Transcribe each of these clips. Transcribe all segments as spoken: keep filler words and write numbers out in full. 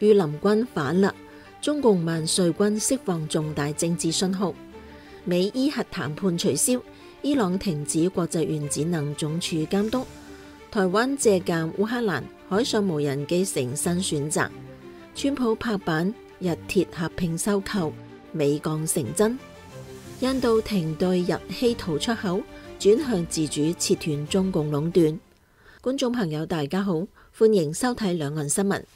御林軍反啦，中共萬歲軍釋放重大政治信號，美伊核談判取消，伊朗停止國際原子能總署監督，台灣借鑑烏克蘭海上無人機成新選擇，川普拍板日鐵合併收購，美鋼成真，印度停對日稀土出口，轉向自主切斷中共壟斷。觀眾朋友大家好，歡迎收睇兩岸新聞。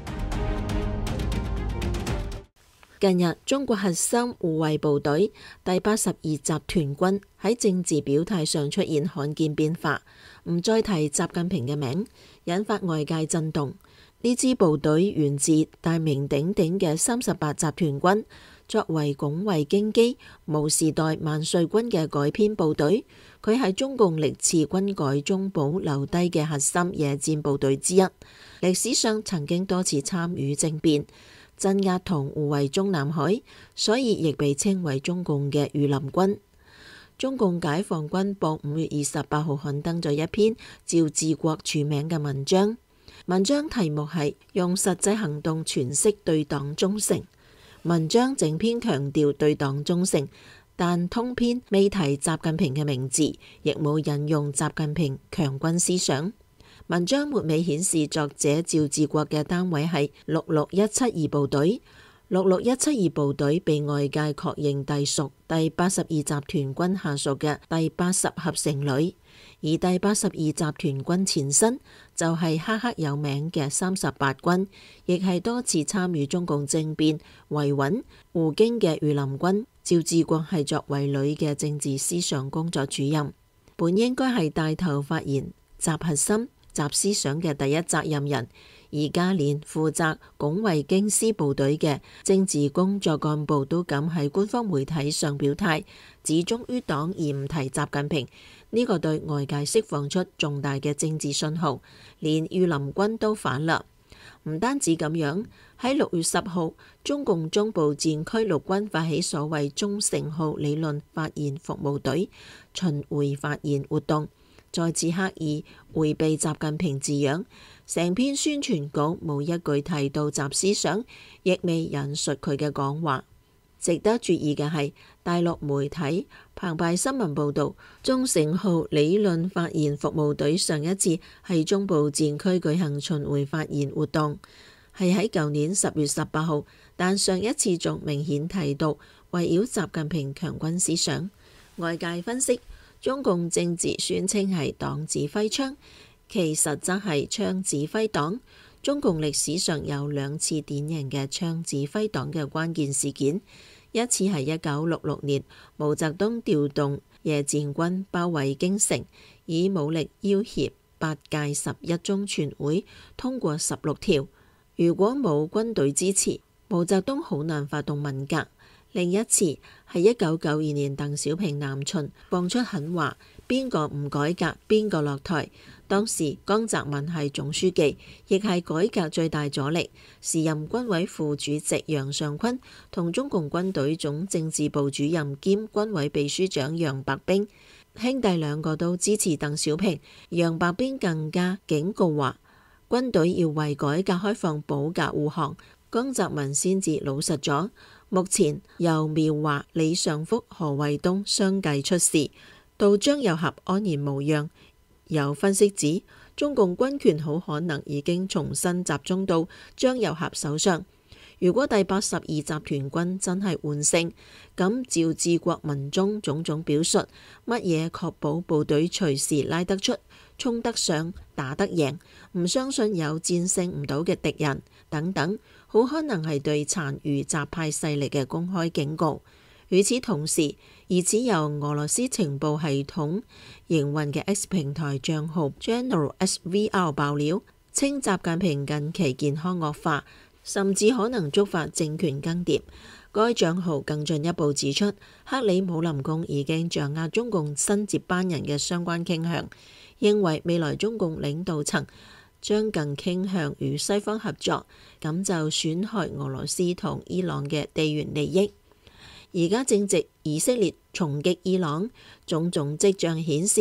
近日，中國核心護衛部隊第八十二集團軍喺政治表態上出現罕見變化，唔再提習近平嘅名，引發外界震動。呢支部隊源自大名鼎鼎嘅三十八集團軍，作為拱衛京畿、毛時代萬歲軍嘅改編部隊，佢係中共歷次軍改中保留低嘅核心野戰部隊之一。歷史上曾經多次參與政變、鎮壓同護衛中南海，所以亦被稱為中共嘅御林軍。中共解放軍報五月二十八號刊登咗一篇趙治國署名嘅文章，文章題目係用實際行動詮釋對黨忠誠。文章整篇強調對黨忠誠，但通篇未提習近平嘅名字，亦冇引用習近平強軍思想。文章末尾顯示作者趙治國嘅單位係六六一七二部隊，六六一七二部隊被外界確認隸屬第八十二集團軍下屬嘅第八十合成旅，而第八十二集團軍前身就係赫赫有名嘅三十八軍，亦係多次參與中共政變、維穩、護京嘅御林軍。趙治國係作為旅嘅政治思想工作主任，本應該係帶頭發言、習核心、習思想嘅第一責任人，而家連負責拱衛京師部隊嘅政治工作幹部都敢喺官方媒體上表態，只忠於黨而唔提習近平，呢、這個對外界釋放出重大嘅政治信號，連御林軍都反啦。唔單止咁樣，喺六月十號，中共中部戰區陸軍發起所謂忠誠號理論發現服務隊巡迴發言活動，再次刻意迴避習近平字樣，成篇宣傳稿冇一句提到習思想，亦未引述佢嘅講話。值得注意嘅係，大陸媒體澎湃新聞報導，忠誠號理論發言服務隊上一次喺中部戰區舉行巡迴發言活動，係喺舊年十月十八號，但上一次仲明顯提到圍繞習近平強軍思想。外界分析，中共政治宣稱係黨指揮槍，其實則係槍指揮黨。中共歷史上有兩次典型嘅槍指揮黨嘅關鍵事件，一次係一九六六年毛澤東調動野戰軍包圍京城，以武力要挾八屆十一中全會通過十六條，如果冇軍隊支持，毛澤東好難發動文革。另一次係一九九二年鄧小平南巡放出狠話，邊個唔改革邊個落台。當時江澤民係總書記，亦係改革最大阻力。時任軍委副主席楊尚昆同中共軍隊總政治部主任兼軍委秘書長楊白冰兄弟兩個都支持鄧小平。楊白冰更加警告話，軍隊要為改革開放保駕護航。江澤民先至老實咗。目前由苗華、李尚福、何衛東相繼出事，到張又俠安然無恙。有分析指，中共軍權好可能已經重新集中到張又俠手上。如果第八十二集團軍真係換姓，咁趙治國文中種種表述，乜嘢確保部隊隨時拉得出、衝得上、打得贏，唔相信有戰勝唔到嘅敵人等等，好可能係對殘餘習派勢力嘅公開警告。與此同時，疑似由俄羅斯情報系統營運嘅 X 平台帳號 General S V R 爆料，稱習近平近期健康惡化，甚至可能觸發政權更迭。該帳號更進一步指出，克里姆林宮已經掌握中共新接班人嘅相關傾向，認為未來中共領導層將更傾向與西方合作，咁就損害俄羅斯同伊朗嘅地緣利益。而家正值以色列重擊伊朗，種種跡象顯示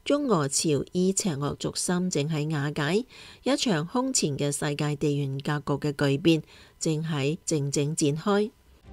中俄朝衣邪惡軸心正喺瓦解，一場空前嘅世界地緣格局嘅巨變正喺靜靜展開。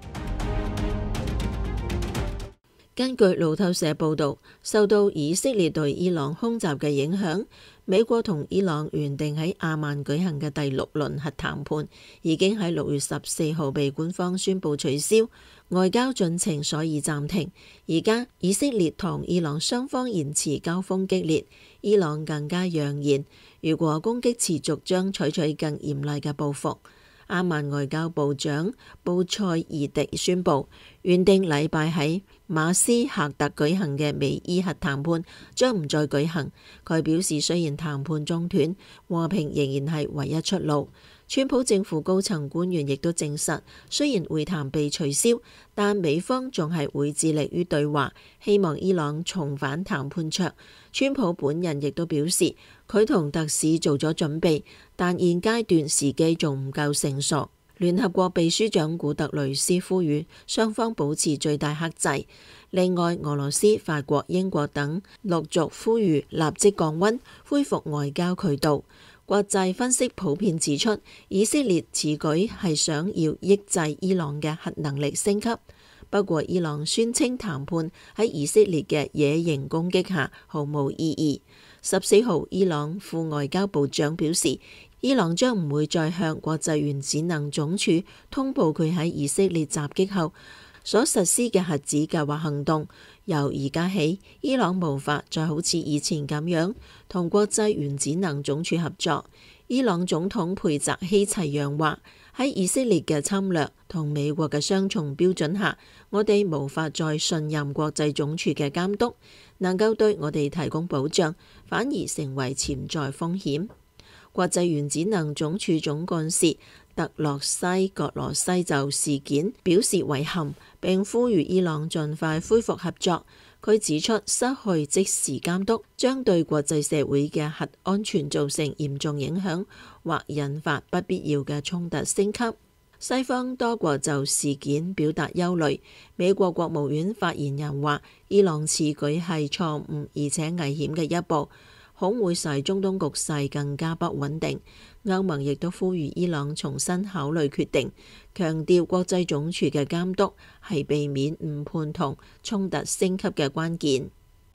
根據路透社報導，受到以色列對伊朗空襲嘅影響，美國同伊朗原定喺阿曼舉行嘅第六輪核談判已經喺六月十四號被官方宣布取消，外交進程所以暫停。而家以色列同伊朗雙方言辭交鋒激烈，伊朗更加揚言，如果攻擊持續，將採取更嚴厲嘅報復。阿曼外交部長布塞爾迪宣布，原定禮拜喺馬斯喀特舉行嘅美伊核談判將唔再舉行。佢表示，雖然談判中斷，和平仍然係唯一出路。川普政府高層官員亦都證實，雖然會談被取消，但美方仲係會致力於對話，希望伊朗重返談判桌。川普本人亦都表示，佢同特使做咗準備，但現階段時機仲唔夠成熟。聯合國秘書長古特雷斯呼籲雙方保持最大克制。另外，俄羅斯、法國、英國等陸續呼籲立即降溫，恢復外交渠道。國際分析普遍指出，以色列此舉係想要抑制伊朗嘅核能力升級。不過，伊朗宣稱談判喺以色列嘅野型攻擊下毫無意義。十四號，伊朗副外交部長表示，伊朗將唔會再向國際原子能總署通報佢喺以色列襲擊後所實施嘅核子計劃行動。由而家起，伊朗無法再好似以前咁樣同國際原子能總署合作。伊朗總統佩澤希齊揚話，喺以色列嘅侵略同美國嘅雙重標準下，我哋無法再信任國際總署嘅監督能夠對我哋提供保障，反而成為潛在風險。國際原子能總署總幹事特洛西格羅西就事件表示遺憾，並呼籲伊朗盡快恢復合作。佢指出，失去即時監督將對國際社會嘅核安全造成嚴重影響，或引發不必要嘅衝突升級。西方多國就事件表達憂慮。美國國務院發言人話，伊朗此舉係錯誤而且危險嘅一步，恐會使中東局勢更加不穩定。歐盟亦都呼籲伊朗重新考慮決定，強調國際總署嘅監督係避免誤判同衝突升級嘅關鍵。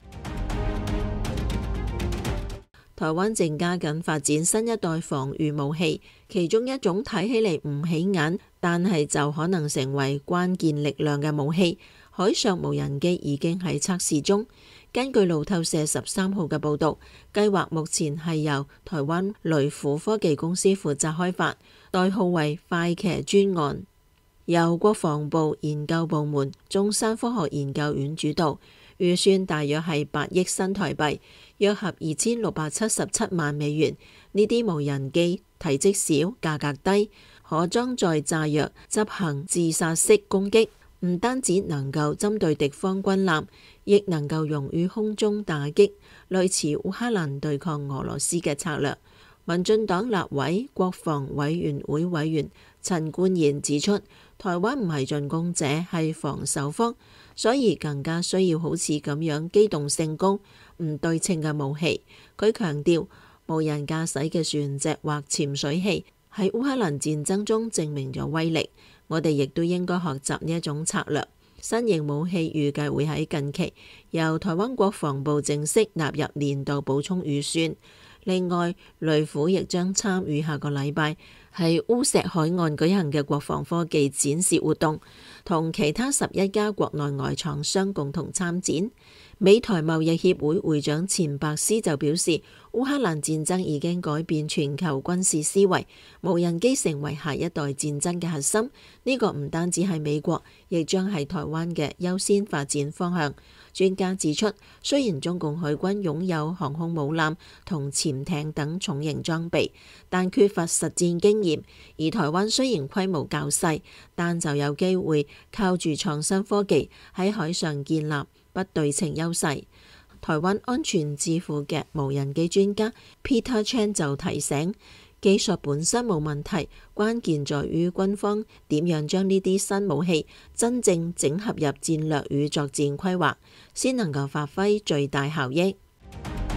台灣正加緊發展新一代防禦武器，其中一種睇起嚟唔起眼，但係就可能成為關鍵力量嘅武器——海上無人機已經喺測試中。根據路透社十三號嘅報導，計劃目前係由台灣雷虎科技公司負責開發，代號為快騎專案，由國防部研究部門中山科學研究院主導，預算大約係八億新台幣，約合二千六百七十七萬美元。呢啲無人機體積小、價格低，可裝載炸藥執行自殺式攻擊，唔單止能夠針對敵方軍艦，亦能夠用於空中打擊，類似烏克蘭對抗俄羅斯嘅策略。民進黨立委國防委員會委員陳冠賢指出，台灣唔係進攻者，係防守方，所以更加需要好似咁樣機動性高、唔對稱嘅武器。佢強調，無人駕駛嘅船隻或潛水器喺烏克蘭戰爭中證明咗威力，我哋亦都應該學習呢一種策略。新型武器預計會喺近期由台灣國防部正式納入年度補充預算。另外，雷虎亦將參與下個禮拜喺烏石海岸舉行嘅國防科技展示活動，同其他十一家國內外廠商共同參展。美台貿易協會會長錢伯斯就表示，烏克蘭戰爭已經改變全球軍事思維，無人機成為下一代戰爭嘅核心。呢個唔單止係美國，亦將係台灣嘅優先發展方向。專家指出，雖然中共海軍擁有航空母艦同潛艇等重型裝備，但缺乏實戰經驗；而台灣雖然規模較細，但就有機會靠住創新科技喺海上建立不對稱優勢。台灣安全智庫嘅無人機專家 Peter Chan 就提醒，技術本身冇問題，關鍵在於軍方點樣將呢啲新武器真正整合入戰略與作戰規劃，先能夠發揮最大效益。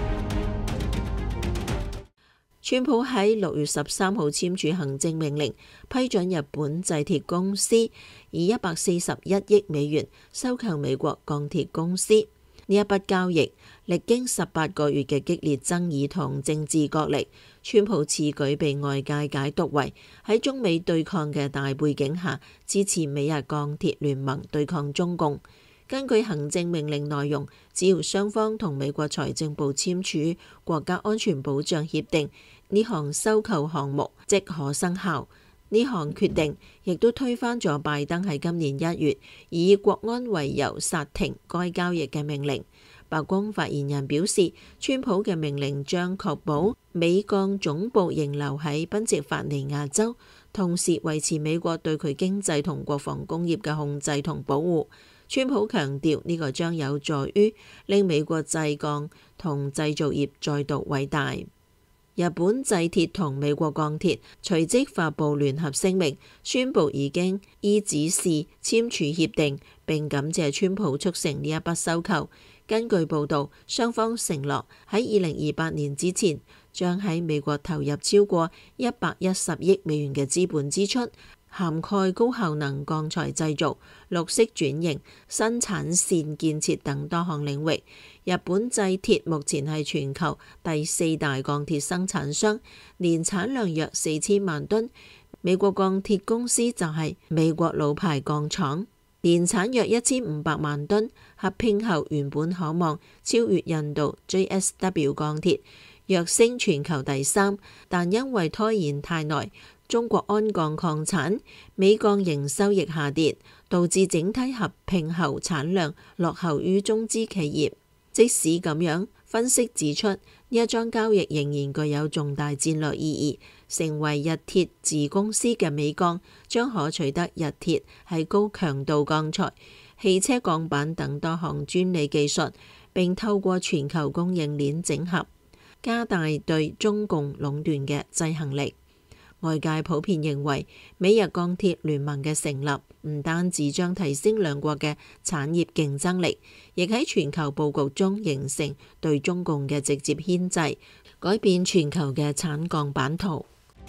川普喺六月十三號簽署行政命令，批准日本製鐵公司以一百四十一億美元收購美國鋼鐵公司。呢一筆交易歷經十八個月嘅激烈爭議同政治角力，川普此舉被外界解讀為喺中美對抗嘅大背景下，支持美日鋼鐵聯盟對抗中共。根據行政命令內容，只要雙方同美國財政部簽署國家安全保障協定，呢項收購項目即可生效。呢項決定亦都推翻咗拜登喺今年一月以國安為由剎停該交易嘅命令。白宮發言人表示，川普嘅命令將確保美鋼總部仍留喺賓夕法尼亞州，同時維持美國對佢經濟同國防工業嘅控制同保護。川普強調呢個將有助於令美國製鋼同製造業再度偉大。日本製鐵同美國鋼鐵隨即發布聯合聲明，宣布已經依指示簽署協定，並感謝川普促成呢一筆收購。根據報導，雙方承諾喺二零二八年之前，將喺美國投入超過一百一十億美元嘅資本支出，涵蓋高效能鋼材製造、綠色轉型、生產線建設等多項領域。日本製鐵目前係全球第四大鋼鐵生產商，年產量約四千萬噸。美國鋼鐵公司就係美國老牌鋼廠，年產約一千五百萬噸。合併後原本可望超越印度 J S W 鋼鐵，躍升全球第三，但因為拖延太耐，中國鞍鋼礦產、美鋼營收亦下跌，導致整體合併後產量落後於中資企業。即使咁樣，分析指出，呢一樁交易仍然具有重大戰略意義，成為日鐵子公司嘅美鋼將可取得日鐵喺高強度鋼材、汽車鋼板等多項專利技術，並透過全球供應鏈整合，加大對中共壟斷嘅制衡力。外界普遍認為，美日鋼鐵聯盟嘅成立唔單止將提升兩國嘅產業競爭力，亦喺全球佈局中形成對中共嘅直接牽制，改變全球嘅產鋼版圖。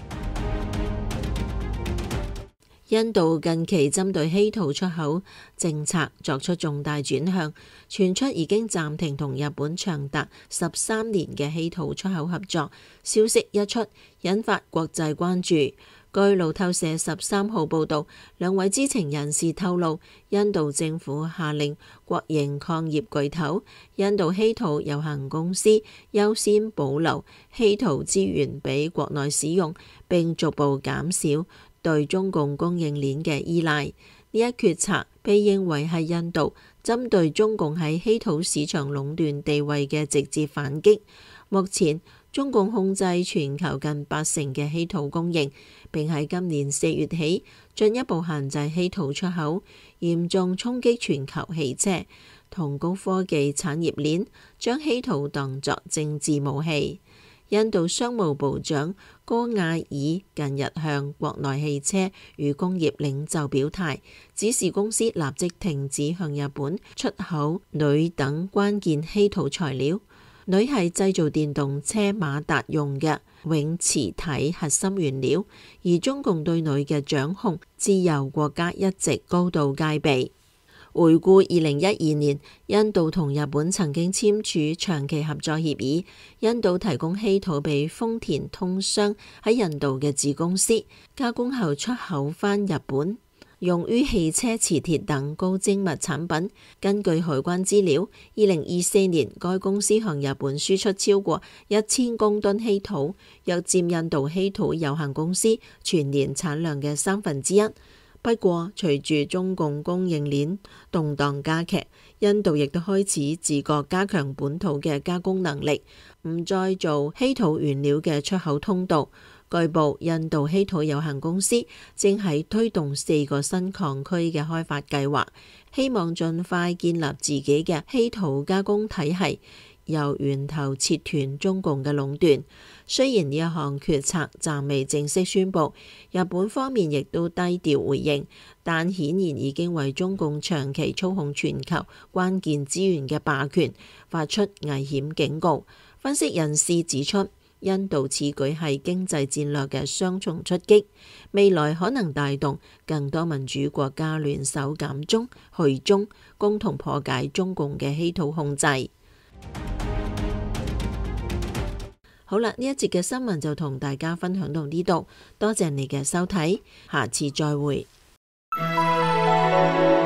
印度近期針對稀土出口政策作出重大轉向，傳出已經暫停同日本長達十三年嘅稀土出口合作。消息一出，引發國際關注。據路透社十三號報導，兩位知情人士透露，印度政府下令國營礦業巨頭印度稀土有限公司優先保留稀土資源俾國內使用，並逐步減少對中共供應鏈嘅依賴。呢一決策被認為係印度針對中共喺稀土市場壟斷地位嘅直接反擊。目前中共控制全球近八成嘅稀土供應，並喺今年四月起進一步限制稀土出口，嚴重衝擊全球汽車同高科技產業鏈，將稀土當作政治武器。印度商務部長戈亞爾近日向國內汽車與工業領袖表態，指示公司立即停止向日本出口鋁等關鍵稀土材料。鋁係製造電動車馬達用嘅永磁體核心原料，而中共對鋁嘅掌控，自由國家一直高度戒備。回顧二零一二年，印度同日本曾經簽署長期合作協議，印度提供稀土俾豐田通商喺印度嘅子公司，加工後出口返日本，用於汽車磁鐵等高精密產品。根據海關資料，二零二四年該公司向日本輸出超過一千公噸稀土，約佔印度稀土有限公司全年產量嘅三分之一。不過，隨住中共供應鏈動盪加劇，印度亦都開始自覺加強本土嘅加工能力，唔再做稀土原料嘅出口通道。據報，印度稀土有限公司正喺推動四個新礦區嘅開發計劃，希望盡快建立自己嘅稀土加工體系，由源頭切斷中共嘅壟斷。雖然呢一項決策暫未正式宣佈，日本方面亦都低調回應，但顯然已經為中共長期操控全球關鍵資源嘅霸權發出危險警告。分析人士指出， 印度此舉係經濟戰略嘅雙重出擊，未來可能帶動更多民主國家聯手減中去中，共同破解中共嘅稀土控制。好啦，呢一節嘅新聞就同大家分享到呢度，多謝你嘅收睇，下次再會。